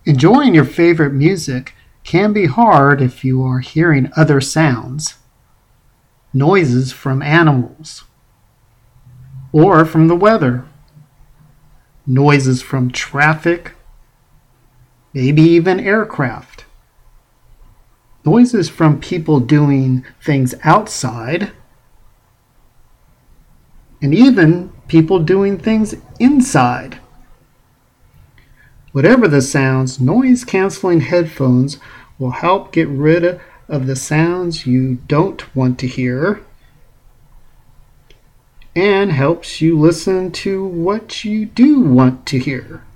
Enjoying your favorite music can be hard if you are hearing other sounds, noises from animals, or from the weather, noises from traffic, maybe even aircraft, noises from people doing things outside, and even people doing things inside. Whatever the sounds, noise-canceling headphones will help get rid of the sounds you don't want to hear and helps you listen to what you do want to hear.